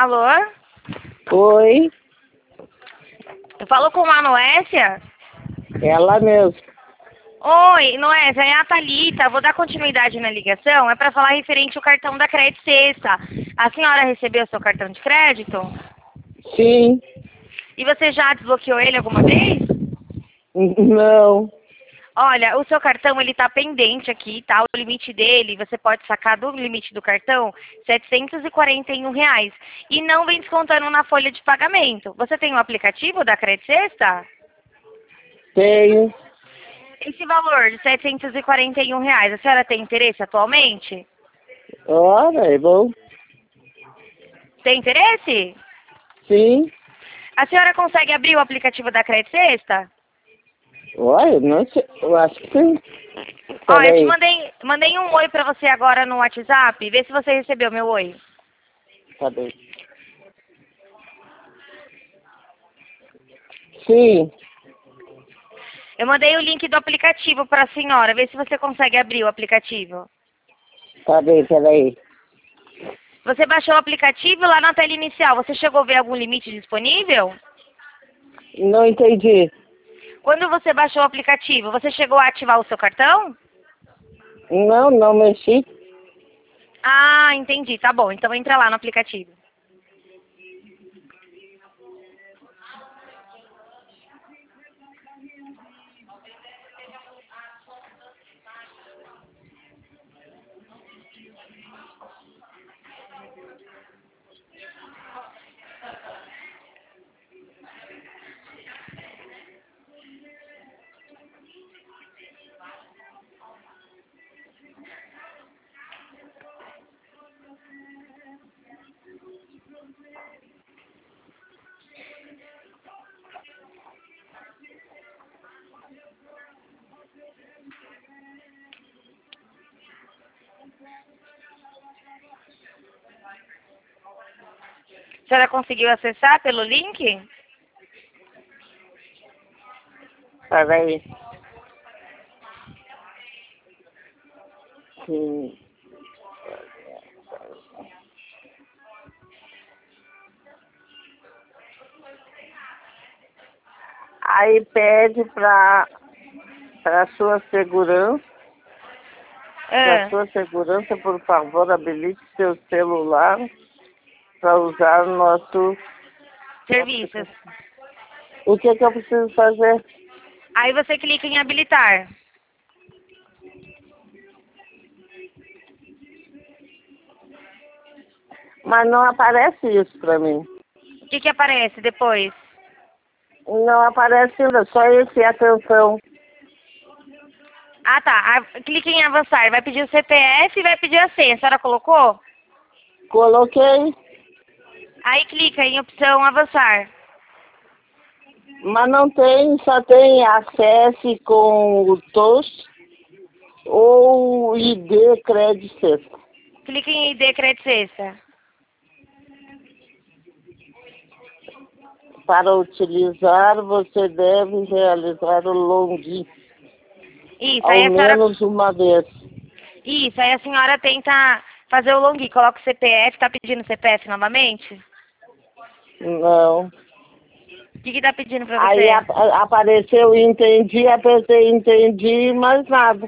Alô? Oi, Eu falo com a Noécia? ela mesmo. Oi, Noécia, é a Thalita. Vou dar continuidade na ligação. É para falar referente ao cartão da Crédito Sexta. A senhora recebeu seu cartão de crédito? Sim, E você já desbloqueou ele alguma vez? não, Olha, o seu cartão ele tá pendente aqui, tá? O limite dele, você pode sacar do limite do cartão R$ 741. E não vem descontando na folha de pagamento. Você tem o aplicativo da Crédito Sexta? tenho. Esse valor de R$ 741, a senhora tem interesse atualmente? Ora, é bom. Tem interesse? Sim, A senhora consegue abrir o aplicativo da Crédito Sexta? olha, não sei, eu acho que sim. Ó, eu te Peraí, mandei um oi pra você agora no WhatsApp. Vê se você recebeu meu oi. cadê? Sim, Eu mandei o link do aplicativo pra senhora. Vê se você consegue abrir o aplicativo. tá bem, peraí. Você baixou o aplicativo lá na tela inicial. Você chegou a ver algum limite disponível? Não entendi. Quando você baixou o aplicativo, você chegou a ativar o seu cartão? Não mexi. Ah, entendi. Tá bom. Então entra lá no aplicativo. A senhora conseguiu acessar pelo link? Peraí. Sim. Aí pede para sua segurança, para Ah, sua segurança, por favor, habilite seu celular para usar o nosso serviços. aplicativo. O que eu preciso fazer? Aí você clica em habilitar. Mas não aparece isso para mim. O que aparece depois? Não aparece ainda, só esse atenção. Ah, tá. Clique em avançar. Vai pedir o CPF e vai pedir a senha. A senhora colocou? Coloquei, Aí clica em opção avançar. mas não tem, só tem acesse com o TOS ou ID Crédito Sexta. Clique em ID Crédito Sexta. Para utilizar, você deve realizar o login Isso, ao menos uma vez. Aí a senhora tenta fazer o login. Coloca o CPF. Tá pedindo o CPF novamente? Não. O que tá pedindo pra Aí você? apareceu entendi, apertei entendi, mas nada.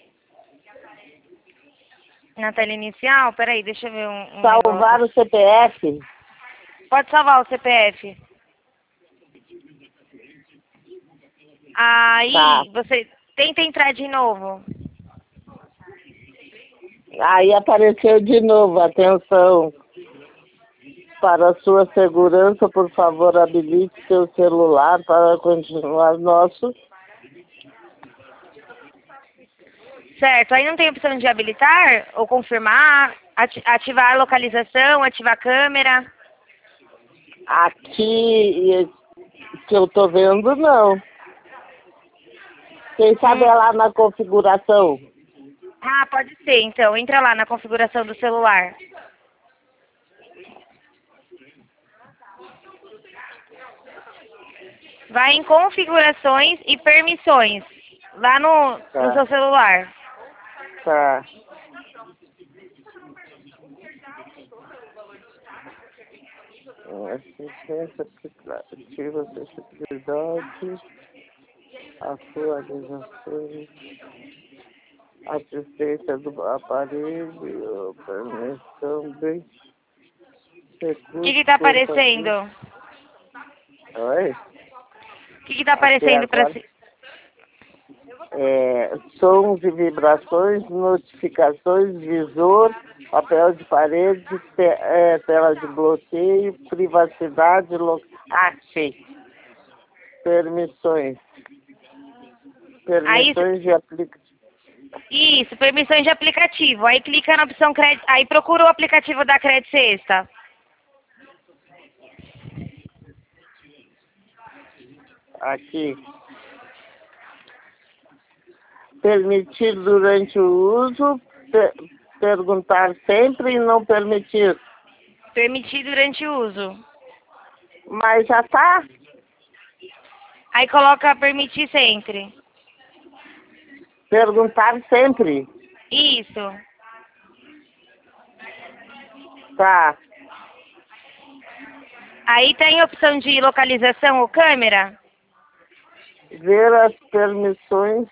Na tela inicial? Peraí, deixa eu ver um negócio. Salvar o CPF? Pode salvar o CPF. Tá. Aí você tenta entrar de novo. Aí apareceu de novo, atenção. Para sua segurança, por favor, habilite seu celular para continuar nosso. Certo, aí não tem opção de habilitar ou confirmar, ativar a localização, ativar a câmera. Aqui que eu tô vendo, não. Quem sabe é lá na configuração. Ah, pode ser, então. Entra lá na configuração do celular. Vai em configurações e permissões, lá no Tá, seu celular. tá. assistência aplicativa, acessibilidade, atualizações, assistência do aparelho, permissão bem O que está aparecendo? Oi? O que está aparecendo para si? Sons e vibrações, notificações, visor, papel de parede, tela de bloqueio, privacidade, achei. Permissões. Permissões de aplicativo. Isso, permissões de aplicativo. Aí clica na opção crédito, aí procura o aplicativo da Crédito Sexta. Aqui. Permitir durante o uso, perguntar sempre e não permitir. Permitir durante o uso. Mas já tá. Aí coloca permitir sempre. Perguntar sempre. Isso. Tá. Aí tem a opção de localização ou câmera. Ver as permissões.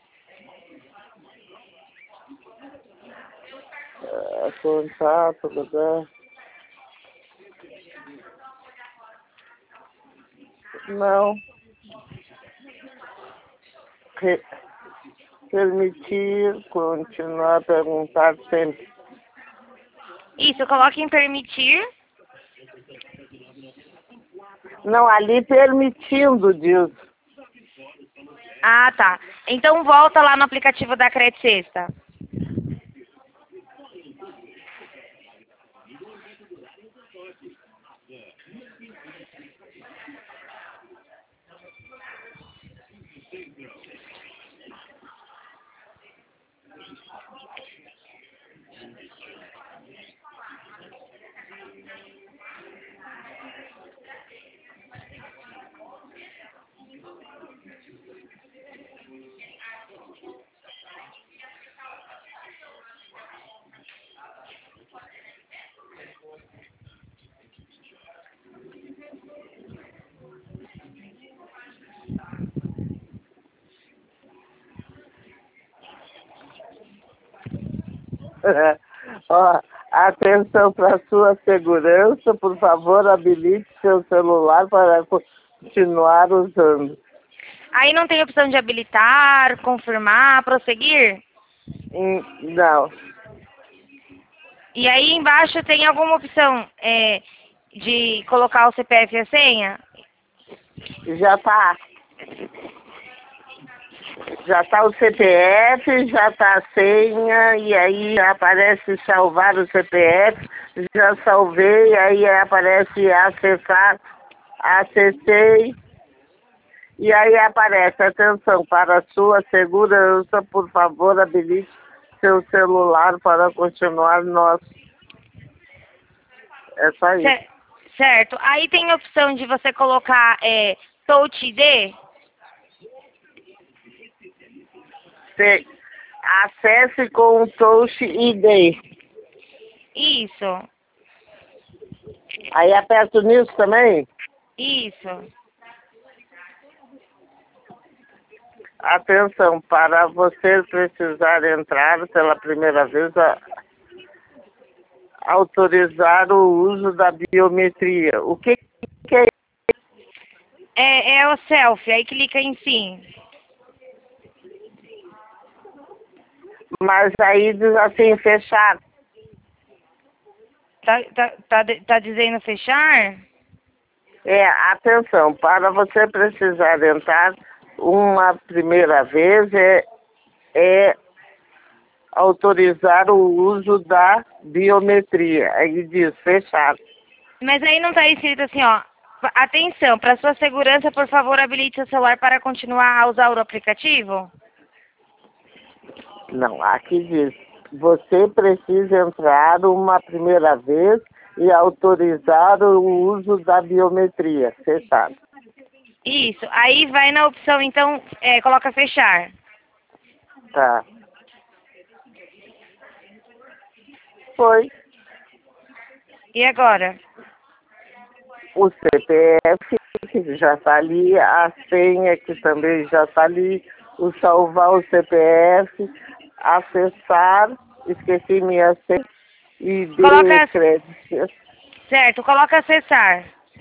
Contato, não. Permitir, continuar a perguntar sempre. Isso, coloca em permitir. Não, ali permitindo, diz. Ah, tá. Então volta lá no aplicativo da Crédito Sexta. Ó, atenção para sua segurança, por favor, habilite seu celular para continuar usando. Aí não tem opção de habilitar, confirmar, prosseguir? Não. E aí embaixo tem alguma opção de colocar o CPF e a senha? Já tá. Já tá o CPF, já tá a senha, e aí aparece salvar o CPF, já salvei, aí aparece acessar, acessei, e aí aparece, atenção, para sua segurança, por favor, habilite seu celular para continuar nosso. É só isso. Certo. Aí tem a opção de você colocar Touch ID? Acesse com o Touch ID. Isso. Aí aperto nisso também? Isso. Atenção, para você precisar entrar pela primeira vez, autorizar o uso da biometria. O que é isso? É o selfie, aí clica em sim. Mas aí diz assim, fechar. Tá dizendo fechar? Atenção, para você precisar entrar uma primeira vez é autorizar o uso da biometria. Aí diz fechar. Mas aí não tá escrito assim, ó. Atenção, para sua segurança, por favor, habilite seu celular para continuar a usar o aplicativo? Não, aqui diz, você precisa entrar uma primeira vez e autorizar o uso da biometria. Fechado. Isso. Aí vai na opção, então, coloca fechar. Tá. Foi. E agora? o CPF, que já está ali, a senha, que também já está ali, o salvar o CPF, acessar, esqueci minha senha, e de Coloca, crédito. certo, coloca acessar.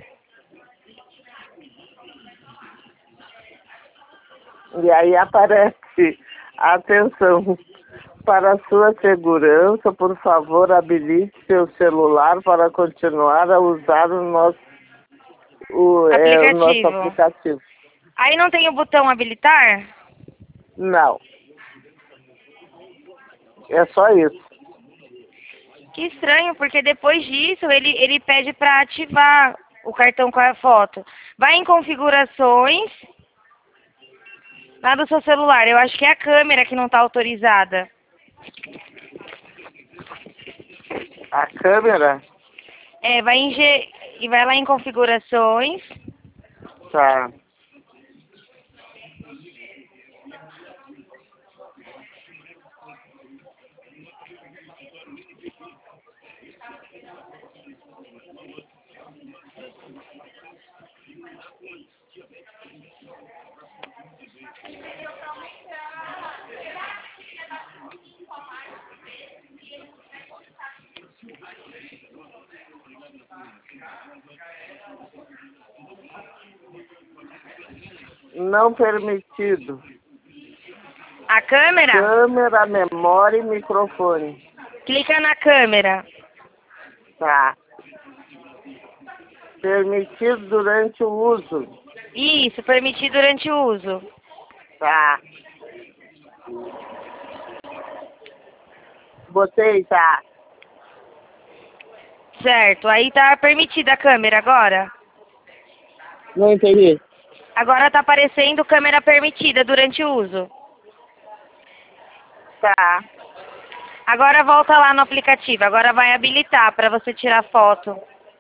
E aí aparece, atenção, para sua segurança, por favor, habilite seu celular para continuar a usar o nosso Aplicativo. aplicativo. Aí não tem o botão habilitar? Não, é só isso. Que estranho, porque depois disso ele pede para ativar o cartão com a foto. Vai em configurações, lá do seu celular. Eu acho que é a câmera que não está autorizada. A câmera, É, e vai lá em configurações. tá. Não permitido. A câmera? Câmera, memória e microfone. Clica na câmera. Tá. Permitido durante o uso. Isso, permitir durante o uso. Tá. Botei, tá. Certo, aí tá permitida a câmera agora. Não entendi. Agora tá aparecendo câmera permitida durante o uso. Tá. Agora volta lá no aplicativo. Agora vai habilitar para você tirar foto.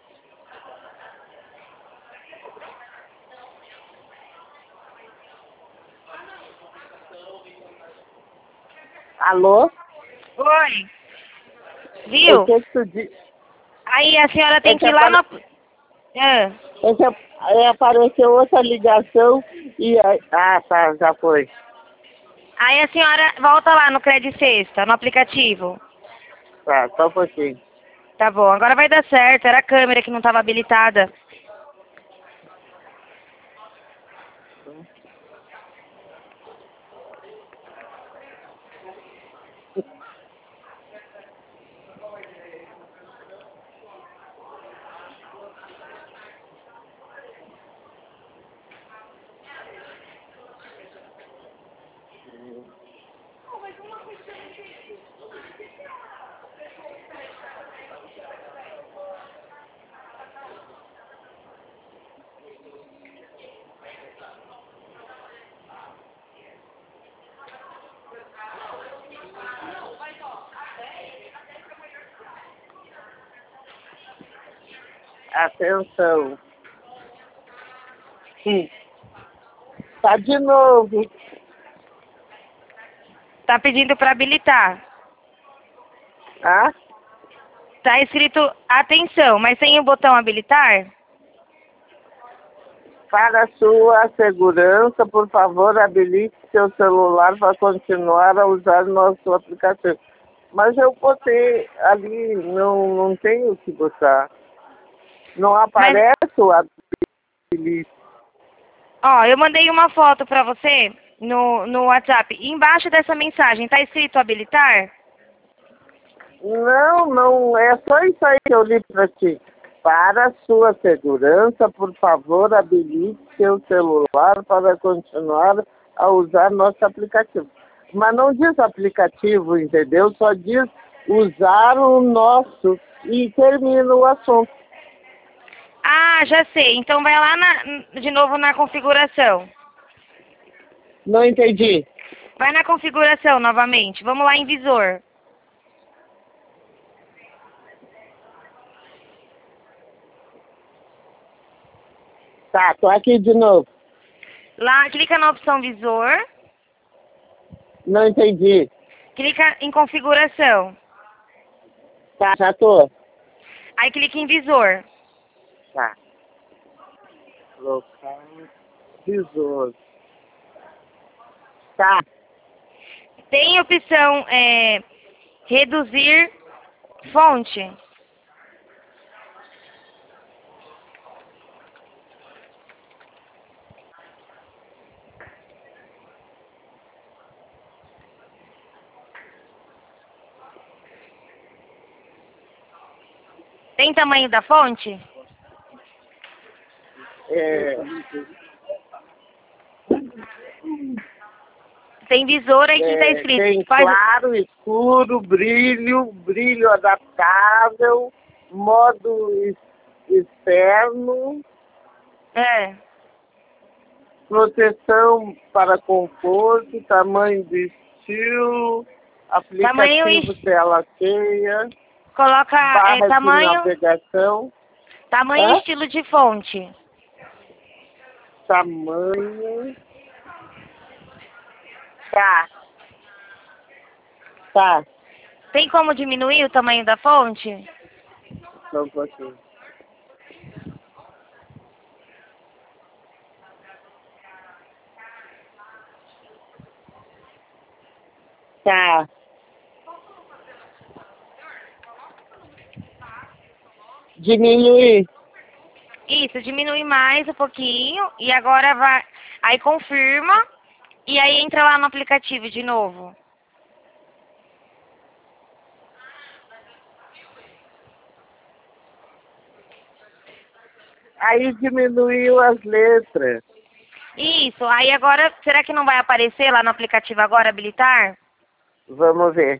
Alô? Oi. O Viu? que que tu disse? Aí a senhora tem É que que ir lá no... Ah, apareceu outra ligação e... Ah, tá, já foi. aí a senhora volta lá no Credit Sexta, no aplicativo. Tá, só um pouquinho. Tá bom, agora vai dar certo. Era a câmera que não estava habilitada. Atenção. Tá de novo. Tá pedindo para habilitar. Tá? Tá escrito atenção, mas sem o botão habilitar? Para sua segurança, por favor, habilite seu celular para continuar a usar nosso aplicativo. Mas eu botei ali, não tenho o que botar. Não Mas, aparece o habilite. ó, eu mandei uma foto para você no WhatsApp. Embaixo dessa mensagem tá escrito habilitar? Não, é só isso aí que eu li para ti. Para sua segurança, por favor, habilite seu celular para continuar a usar nosso aplicativo. Mas não diz aplicativo, entendeu? Só diz usar o nosso e termina o assunto. Ah, já sei. Então vai lá de novo na configuração. Não entendi. Vai na configuração novamente. Vamos lá em visor. Tá, tô aqui de novo. Lá, clica na opção visor. Não entendi. Clica em configuração. Tá, já tô. Aí clica em visor. Tá. Trocar visor. Tá. Tem opção reduzir fonte. Tem tamanho da fonte? É, Tem visor aí que tá escrito. tem Faz- claro, escuro, brilho adaptável, modo externo, É. proteção para conforto, tamanho do estilo, Tamanho aplicativo e tela cheia, coloca barra de tamanho, navegação, tamanho e estilo de fonte. tamanho, tá, tá, Tem como diminuir o tamanho da fonte? só um pouquinho. Tá. Diminuir. Isso, diminui mais um pouquinho e agora vai. Aí confirma e aí entra lá no aplicativo de novo. Aí diminuiu as letras. Isso, aí agora, será que não vai aparecer lá no aplicativo agora, habilitar? Vamos ver.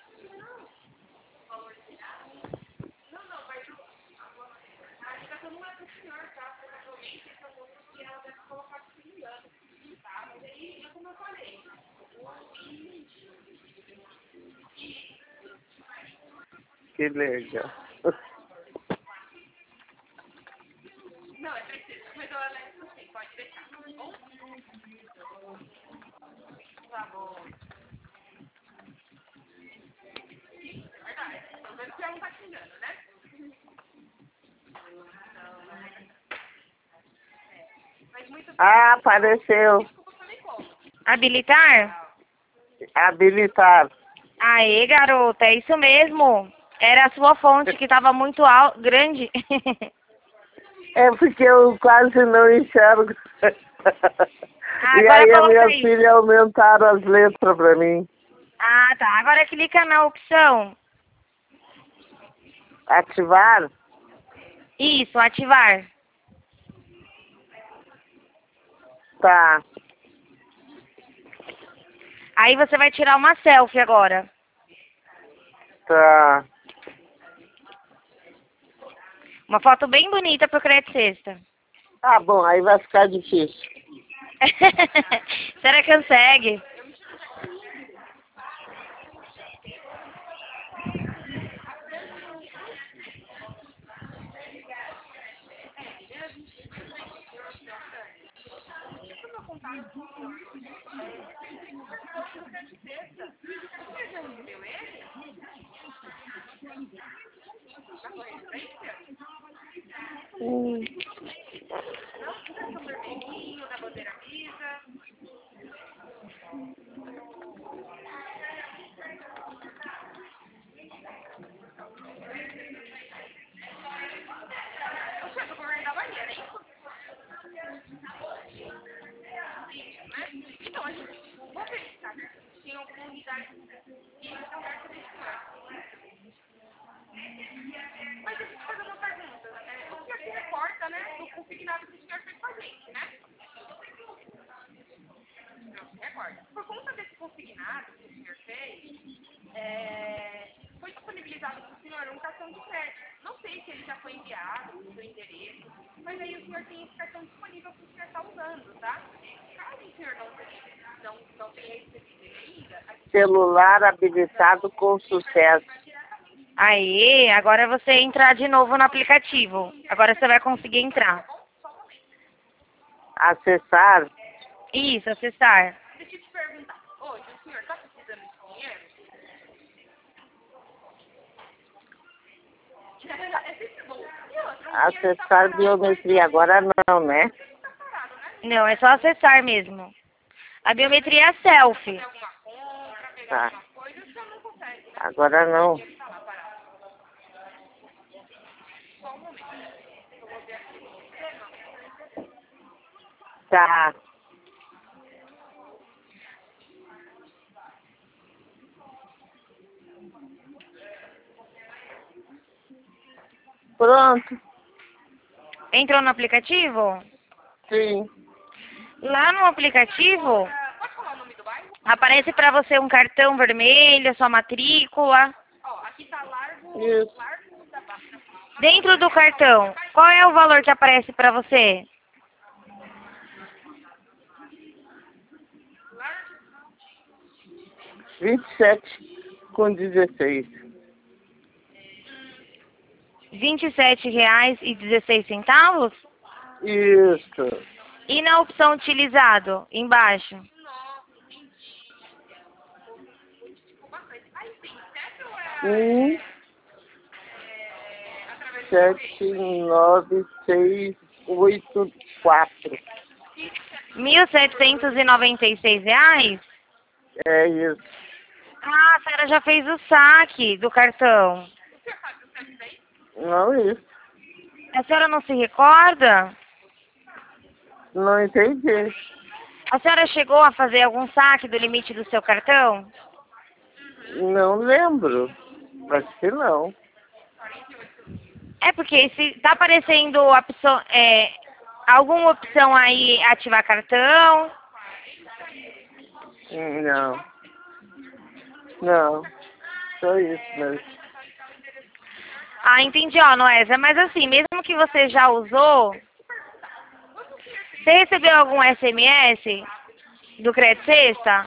Que legal. Ah, apareceu. Habilitar? Habilitar. Aê, garota, é isso mesmo. Era a sua fonte que estava muito grande. É porque eu quase não enxergo. E Agora aí a coloca minha aí. filha aumentaram as letras pra mim. Ah, tá. Agora clica na opção. Ativar? Isso, ativar. Tá. Aí você vai tirar uma selfie agora. Tá. Uma foto bem bonita pro Crete Sexta. Ah, bom, aí vai ficar difícil. Será que consegue? Celular habilitado com sucesso. Aí, agora você entra de novo no aplicativo. Agora você vai conseguir entrar. Acessar? Isso, acessar. Acessar biometria, agora não, né? Não, é só acessar mesmo. A biometria é selfie. Tá. Agora não. Tá. Pronto. Entrou no aplicativo? Sim. Lá no aplicativo, aparece para você um cartão vermelho, a sua matrícula. Isso. Dentro do cartão, qual é o valor que aparece para você? 27,16. R$ 27,16? Isso. E na opção utilizado, embaixo? 1,79684. R$ 1.796? É isso. Ah, a senhora já fez o saque do cartão. Não isso. A senhora não se recorda? Não entendi. A senhora chegou a fazer algum saque do limite do seu cartão? Não lembro. Acho que não. É porque se tá aparecendo a opção, alguma opção aí ativar cartão. Não. Não. Só isso mesmo. Ah, entendi, ó, Noésia. Mas assim, mesmo que você já usou, você recebeu algum SMS do Crédito Sexta?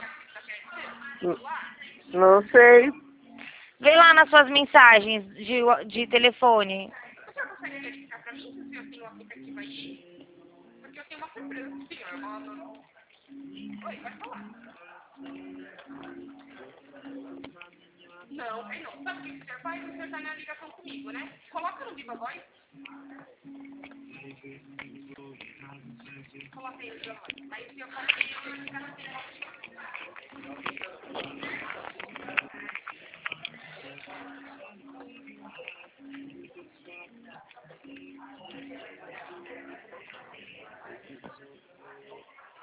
Não sei. Vê lá nas suas mensagens de telefone.